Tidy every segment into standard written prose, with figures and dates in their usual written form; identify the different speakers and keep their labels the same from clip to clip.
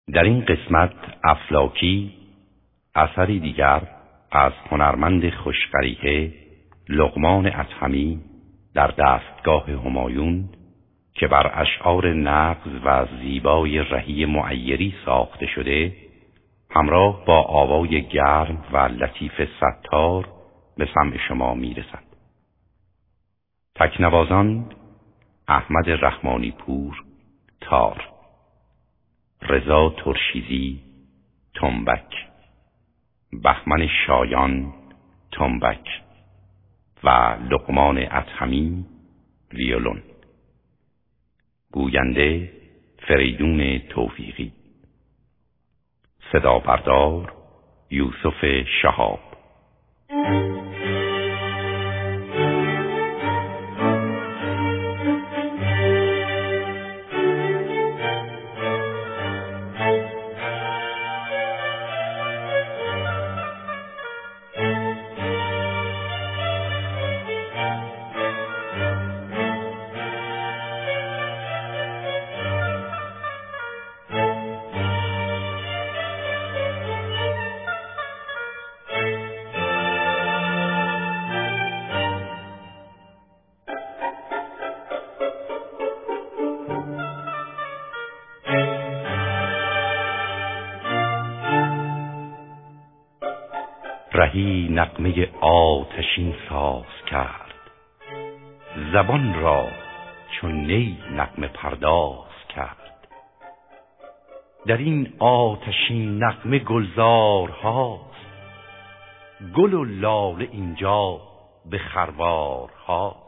Speaker 1: در این قسمت افلاکی اثری دیگر از هنرمند خوشقریحه لقمان اطهمی در دستگاه همایون که بر اشعار نغز و زیبای رهی معیری ساخته شده همراه با آوای گرم و لطیف ستار به سمع شما میرسد. تکنوازان احمد رحمانی پور تار، رضا ترشیزی تنبک، بهمن شایان تنبک و لقمان اطهمی ویولون. گوینده فریدون توفیقی. صدا بردار یوسف شهاب. رهی نغمه آتشین ساز کرد، زبان را چون نی نغمه پرداز کرد. در این آتشین نغمه گلزار هاست، گل و لاله اینجا به خروار هاست.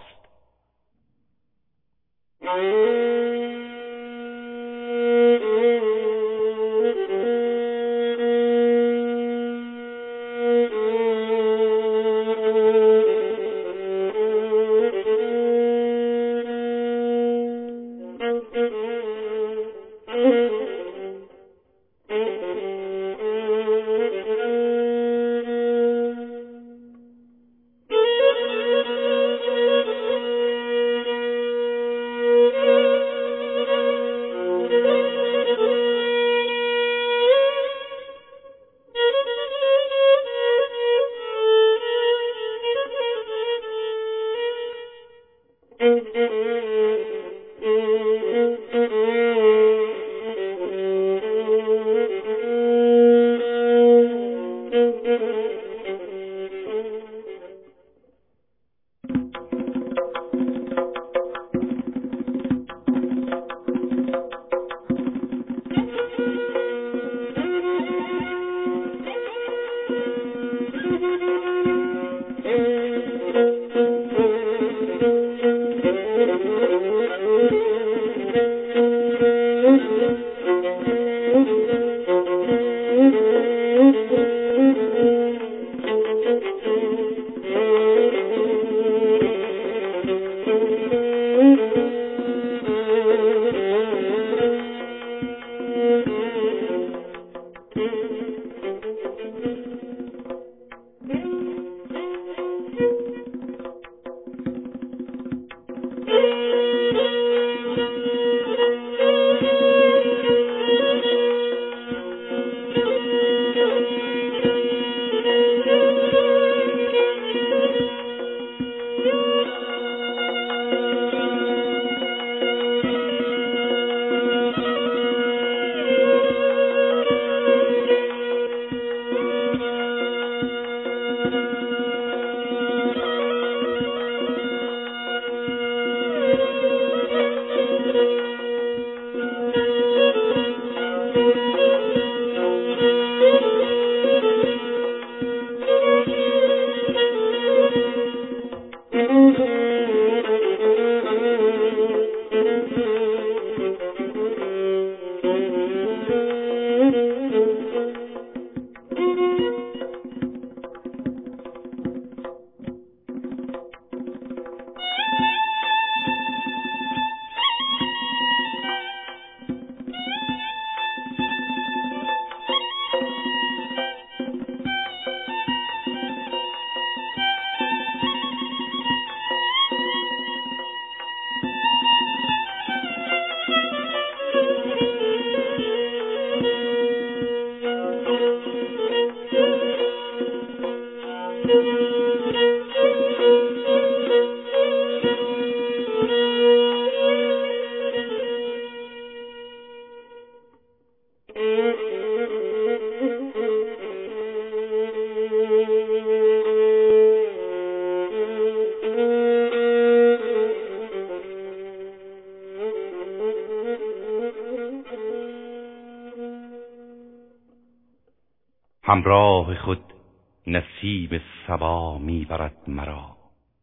Speaker 1: همراه خود نسیم صبا میبرد مرا.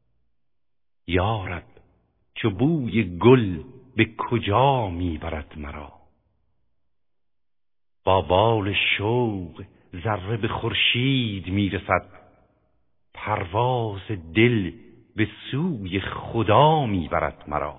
Speaker 1: یارب چو بوی گل به کجا میبرد مرا. با بال شوق ذره به خورشید میرسد، پرواز دل به سوی خدا میبرد مرا.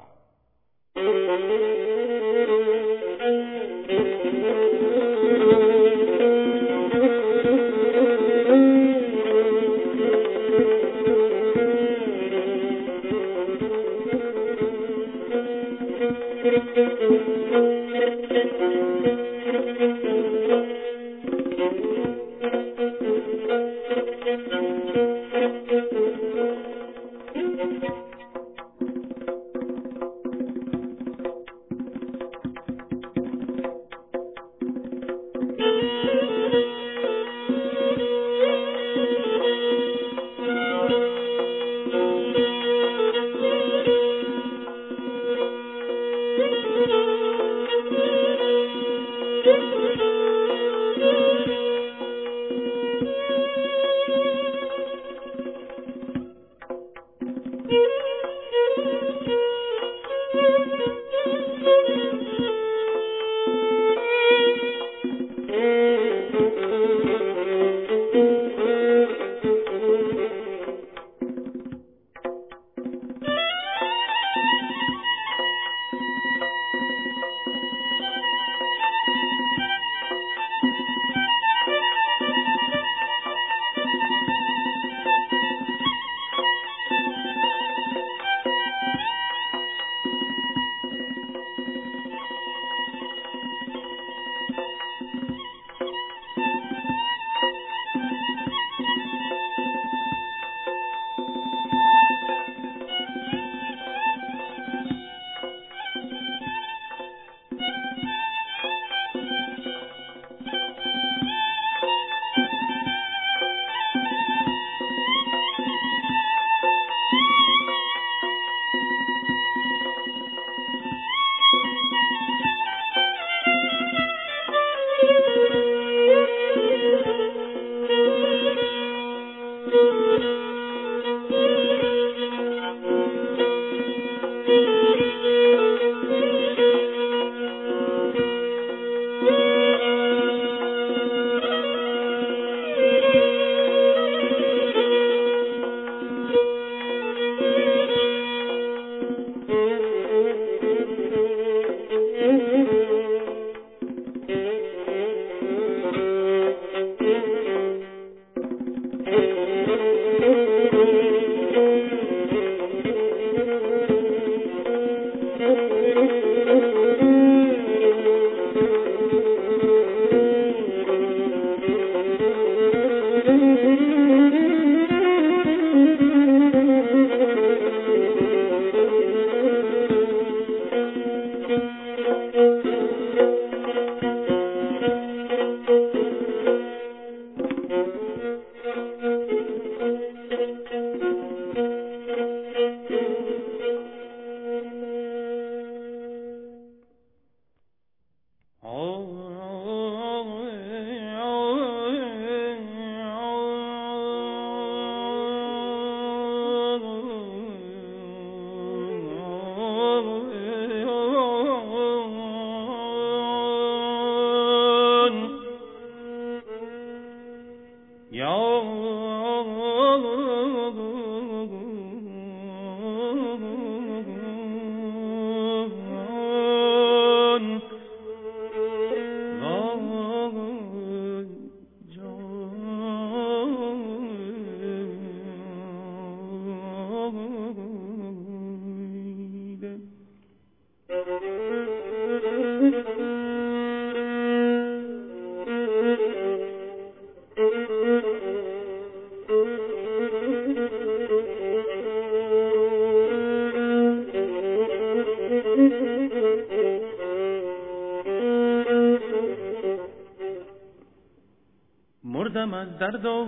Speaker 2: مردم از درد و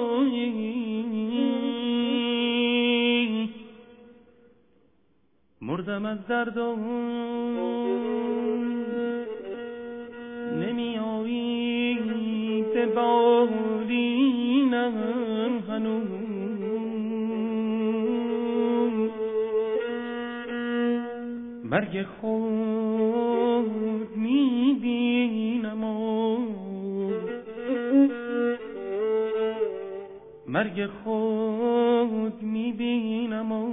Speaker 2: نمیایی، مردم از درد و نمی آیی به بالینم هنوز مرگ خود می بینم و مرگ خود می بینم و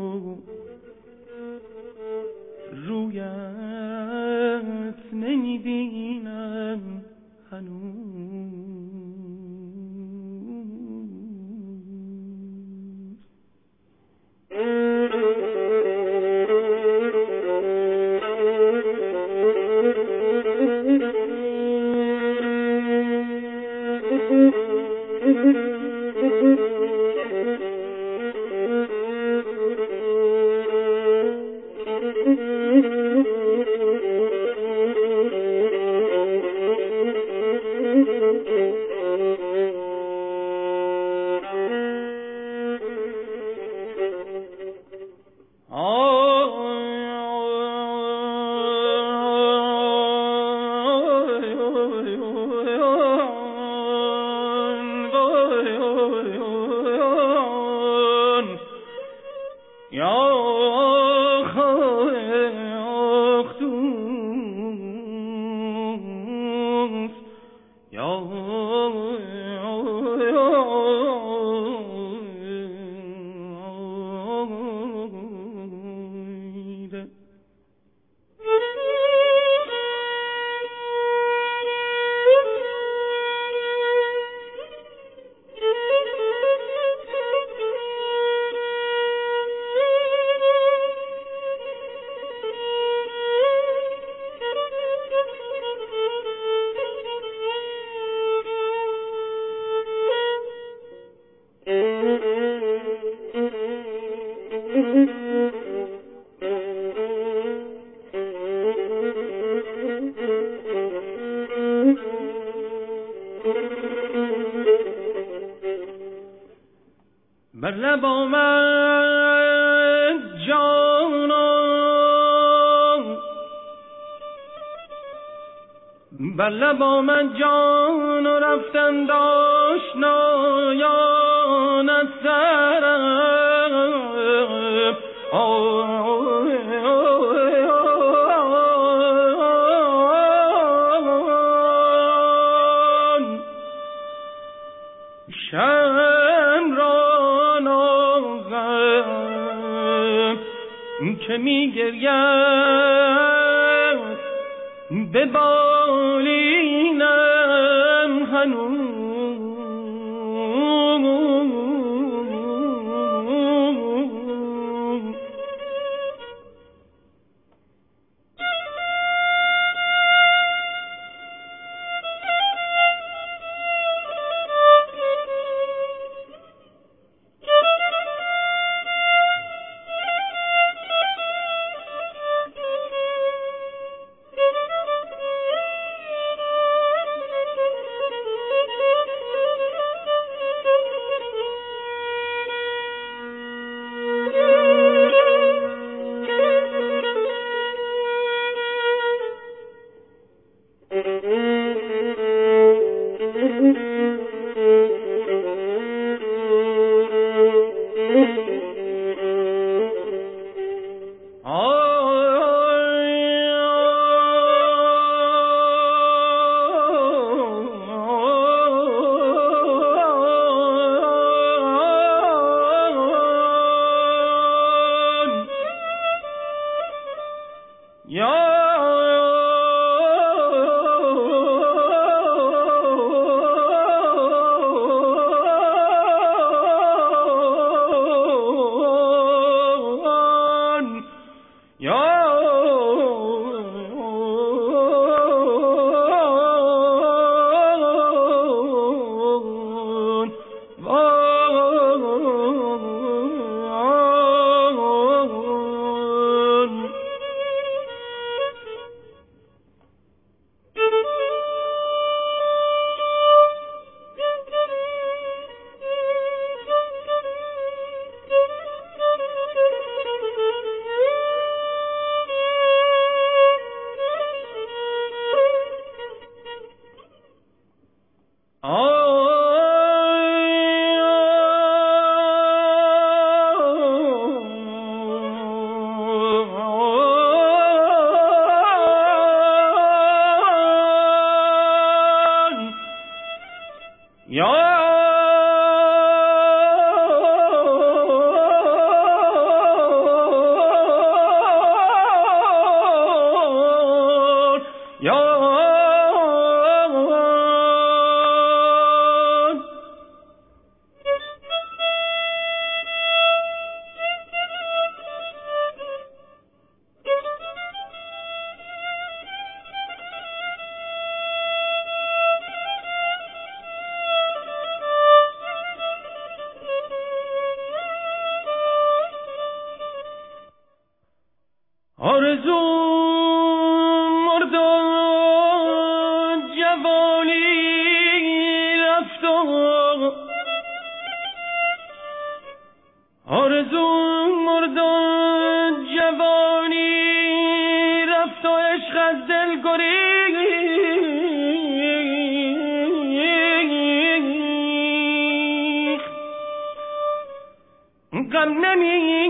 Speaker 2: رویت نمی بینم هنوز. بر لب آمد جانم، بر لب آمد جان و رفتند آشنایان از سرم. که می گرید به بالینم هنوز. آرزو مردان جوانی رفت آرزو مردان جوانی رفت و عشق از دل گریخت غم نمی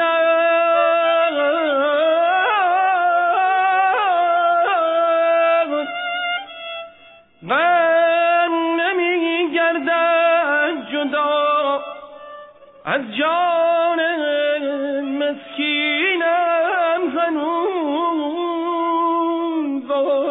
Speaker 2: گردد جدا از جان مسکینم هنوز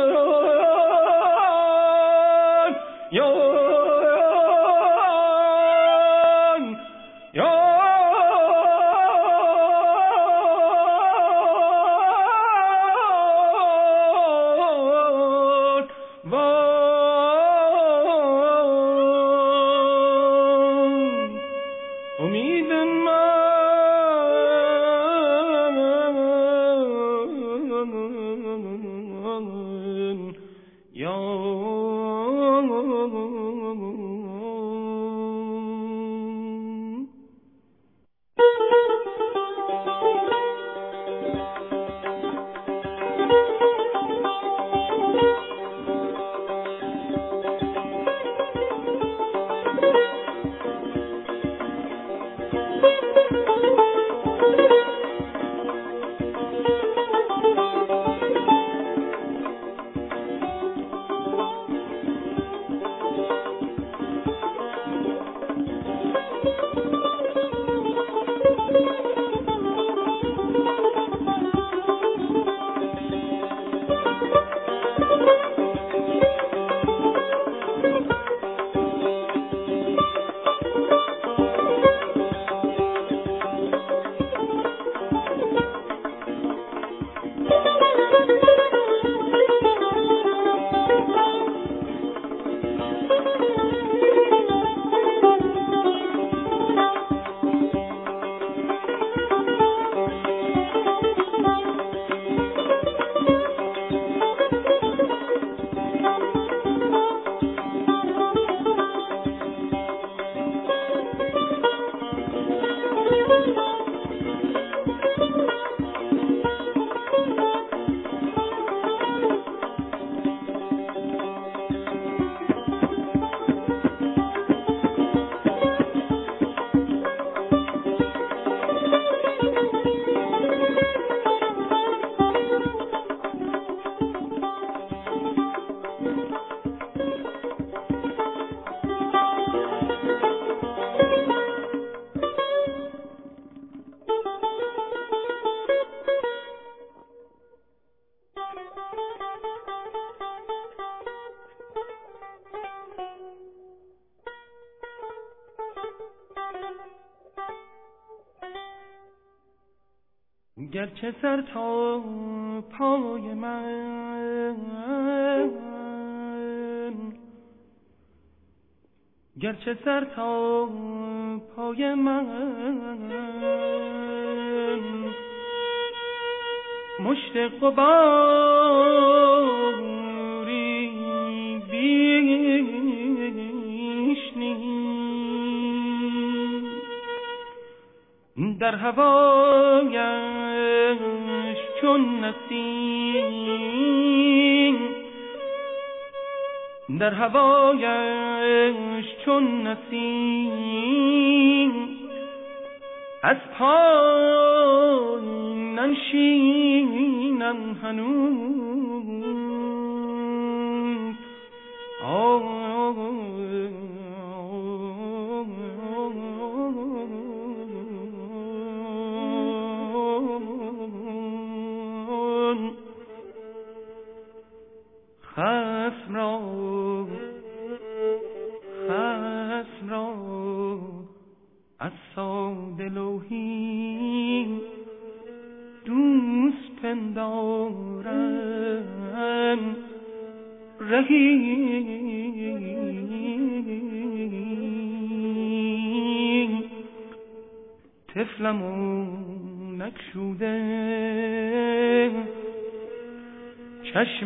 Speaker 2: گرچه سر تا پای من گرچه سر تا پای من مشت غباری بیش نیست در هوایش چون نسیم در هوایش چون نسیم از پای ننشینم هنوز خصم را از ساده لوحی دوست پندارم رهی طفلم و نکشوده چشم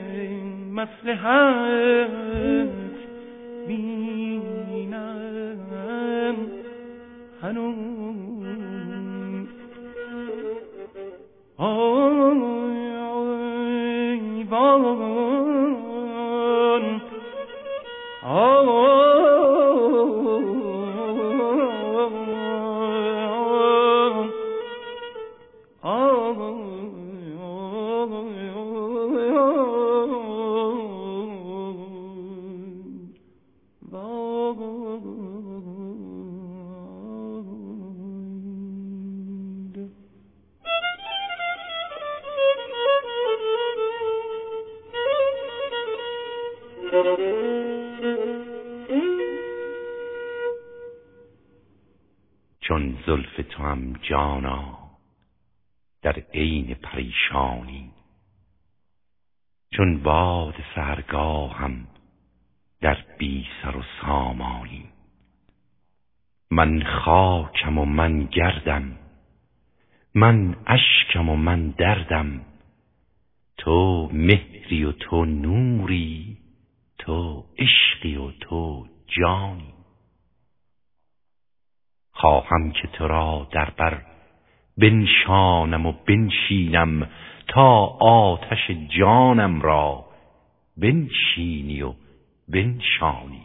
Speaker 2: مصلحت بینم هنوز آی وان
Speaker 1: چون زلف توام جانا در عین پریشانی، چون باد سحرگاهم در بی سر و سامانی. من خاکم و من گردم، من اشکم و من دردم، تو مهری و تو نوری، تو عشقی و تو جانی. خواهم که تو را در بر بنشانم و بنشینم، تا آتش جانم را بنشینی و بنشانی.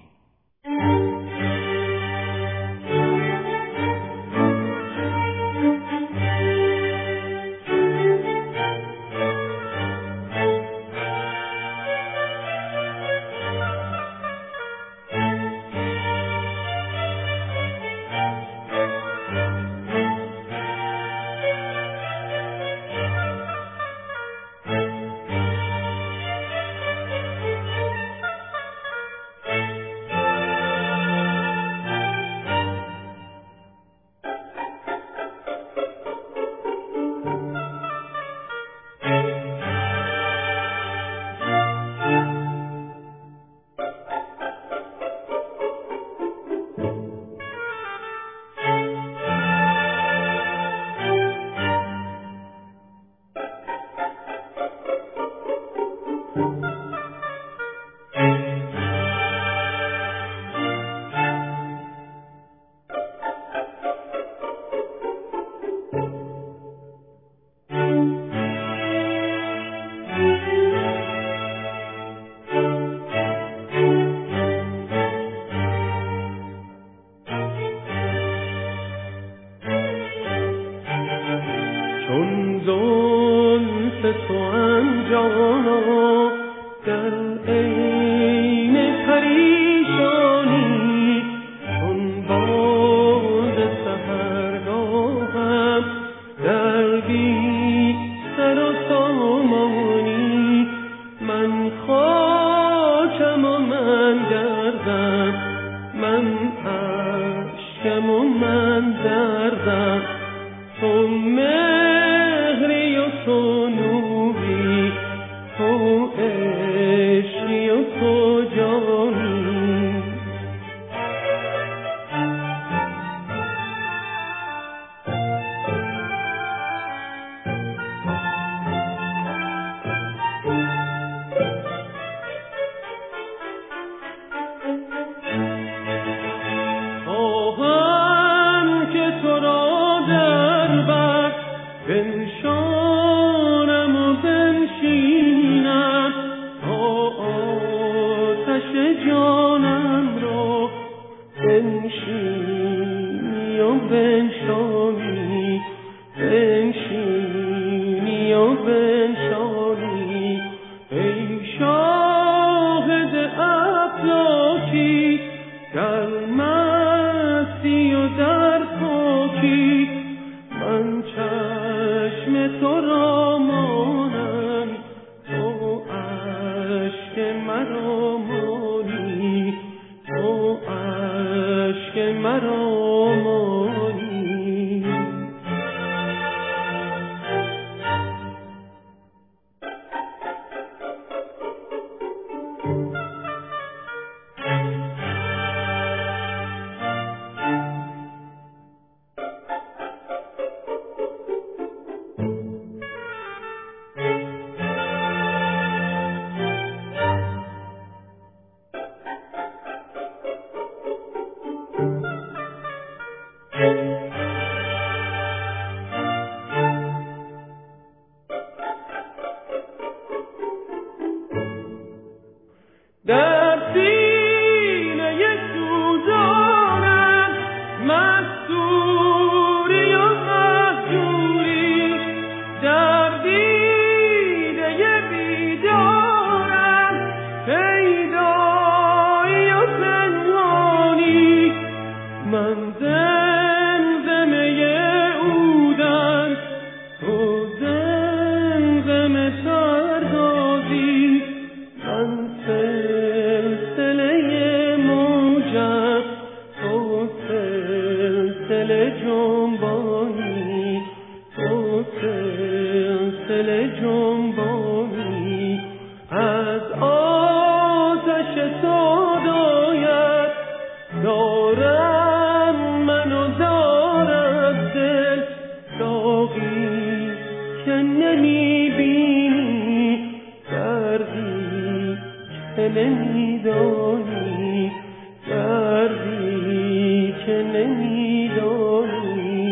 Speaker 2: خواهم که تو را در بر بنشانم پردازی من سلسله موجم تو سلسله جنبانی تو سلسله جنبانی از آتش سودایت دارم منو دارد دل داغی که نمیبینی دردی که نمیدانی دردی که نمیدانی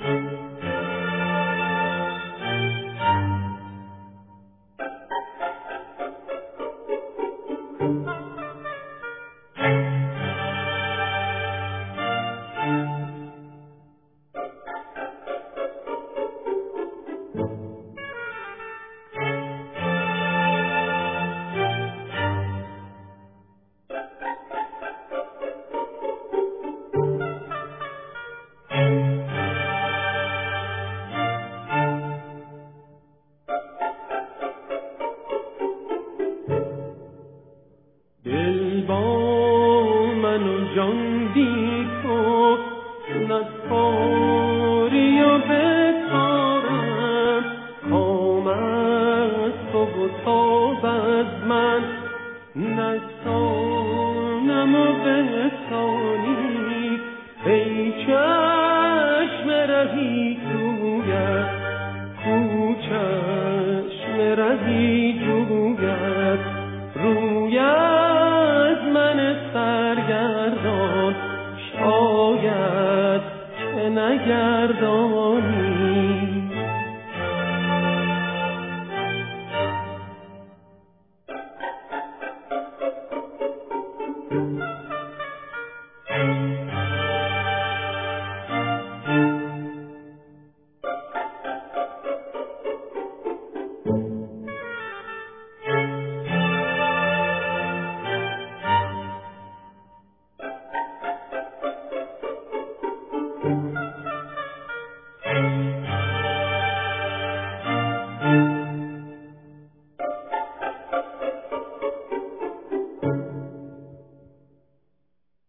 Speaker 2: دل با من و جان بی تو نسپاری و بکارم کام از تو و تاب از من نستانم و بستانی ای چشم رهی جویت کو چشم رهی جویت روی از من سرگردان شاید که نگردان